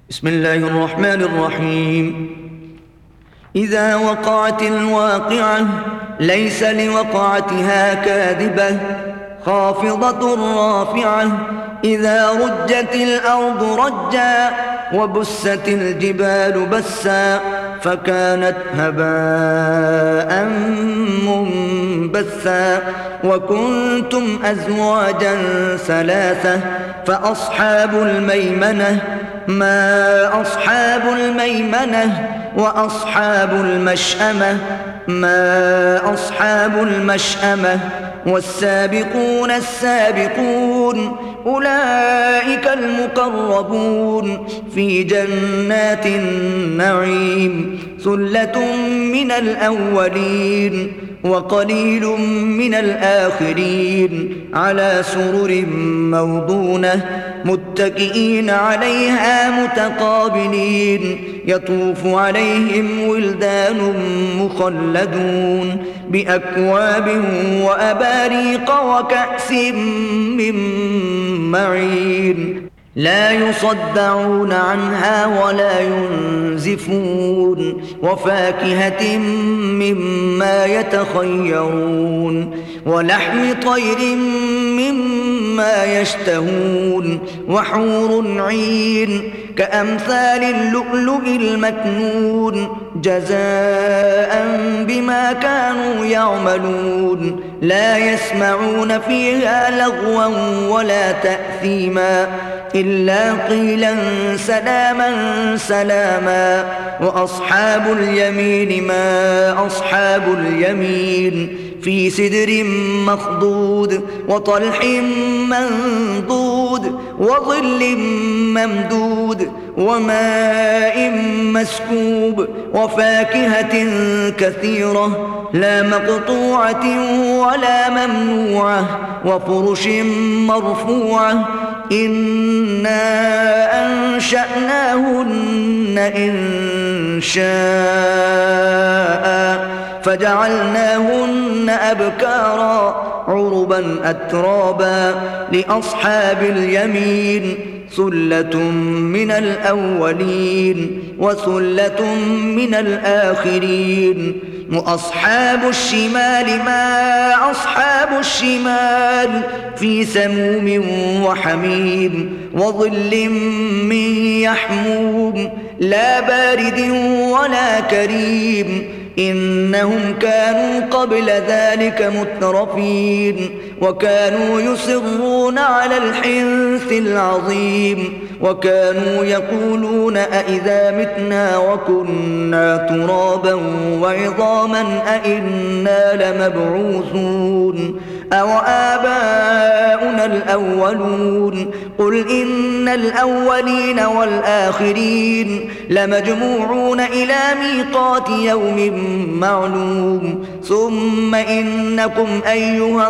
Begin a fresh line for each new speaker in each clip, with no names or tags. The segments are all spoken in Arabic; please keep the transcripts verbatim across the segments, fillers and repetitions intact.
بسم الله الرحمن الرحيم. إذا وقعت الواقعة ليس لوقعتها كاذبة خافضة رافعة. إذا رجت الأرض رجا وبست الجبال بسا فكانت هباء منبثا. وكنتم أزواجا ثلاثة فأصحاب الميمنة ما أصحاب الميمنة وأصحاب المشأمة ما أصحاب المشأمة. والسابقون السابقون أولئك المقربون في جنات النعيم. ثلة من الأولين وقليل من الآخرين على سرر موضونة متكئين عليها متقابلين. يطوف عليهم ولدان مخلدون بأكواب وأباريق وكأس من معين لا يصدعون عنها ولا ينزفون. وفاكهة مما يتخيرون ولحم طير مما يشتهون. وحور عين كأمثال اللؤلؤ المكنون جزاء بما كانوا يعملون. لا يسمعون فيها لغوا ولا تأثيما إلا قيلا سلاما سلاما. وأصحاب اليمين ما أصحاب اليمين في سدر مخضود وطلح منضود وظل ممدود وماء مسكوب وفاكهة كثيرة لا مقطوعة ولا ممنوعة وفرش مرفوعة. إنا أنشأناهن إن شاء فجعلناهن أبكارا عربا أترابا. لأصحاب اليمين ثلة من الأولين وثلة من الآخرين. وأصحاب الشمال ما أصحاب الشمال في سموم وحميم وظل من يحموم لا بارد ولا كريم. إنهم كانوا قبل ذلك مترفين وكانوا يصرون على الحنث العظيم. وكانوا يقولون أئذا متنا وكنا ترابا وعظاما أئنا لمبعوثون أو آباؤنا الأولون. قل إن الأولين والآخرين لمجموعون إلى ميقات يوم معلوم. ثم إنكم أيها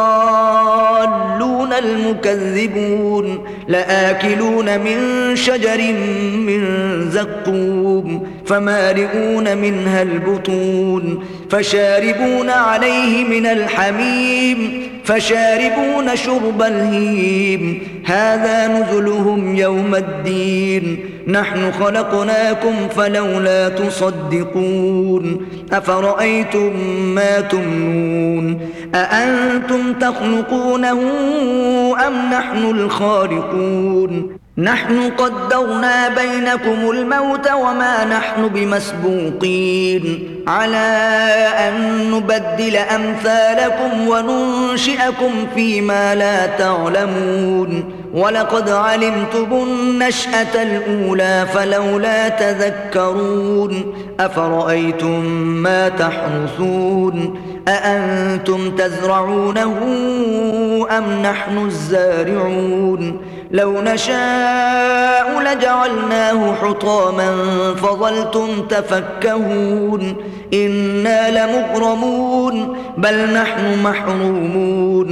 الضالون المكذبون لآكلون من شجر من زقوم فمالئون منها البطون فشاربون عليه من الحميم فشاربون شرب الهيم. هذا نزلهم يوم الدين. نحن خلقناكم فلولا تصدقون. أفرأيتم ما تمنون أأنتم تخلقونه أم نحن الخالقون؟ نحن قدرنا بينكم الموت وما نحن بمسبوقين على أن نبدل أمثالكم وننشئكم فيما لا تعلمون. ولقد علمتم النشأة الأولى فلولا تذكرون. أفرأيتم ما تحرثون أأنتم تزرعونه أم نحن الزارعون؟ لو نشاء لجعلناه حطاما فظلتم تفكهون. إنا لمغرمون بل نحن محرومون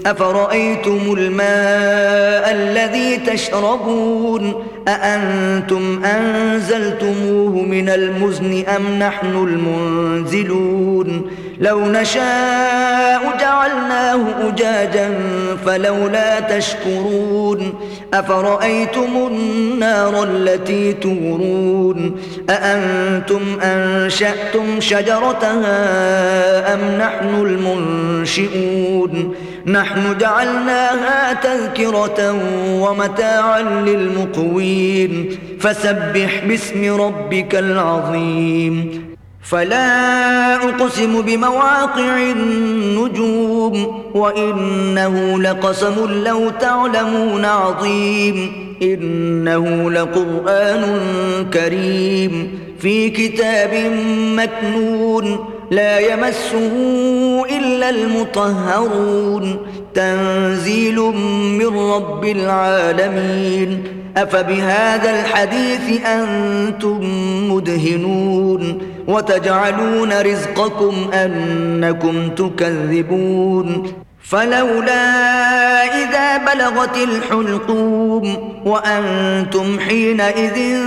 أفرأيتم الماء الذي تشربون أأنتم أنزلتموه من المزن أم نحن المنزلون لو نشاء جعلناه أجاجا فلولا تشكرون أفرأيتم النار التي تورون أأنتم أنشأتم شجرتها أم نحن المنشئون نحن جعلناها تذكرة ومتاعا للمقوين فسبح باسم ربك العظيم فلا أقسم بمواقع النجوم وإنه لقسم لو تعلمون عظيم إنه لقرآن كريم في كتاب مكنون لا يمسه إلا المطهرون تنزيل من رب العالمين أفبهذا الحديث أنتم مدهنون وتجعلون رزقكم أنكم تكذبون فلولا إذا بلغت الحلقوم وأنتم حينئذ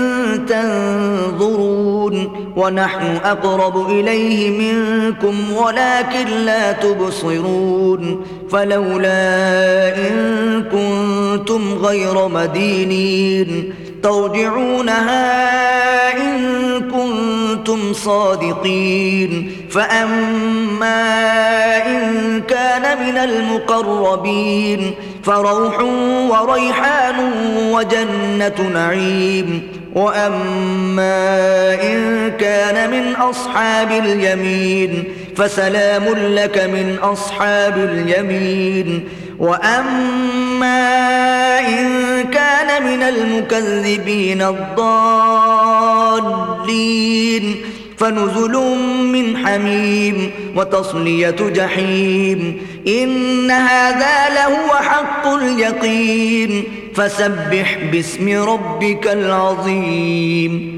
تنظرون ونحن أقرب إليه منكم ولكن لا تبصرون فلولا إن كنتم غير مدينين ترجعونها إن كنتم صادقين فأما إن كان من المقربين فروح وريحان وجنة نعيم وأما إن كان من أصحاب اليمين فسلام لك من أصحاب اليمين وأما إن كان من المكذبين الضالين فنزل من حميم وتصلية جحيم إن هذا لهو حق اليقين فسبح باسم ربك العظيم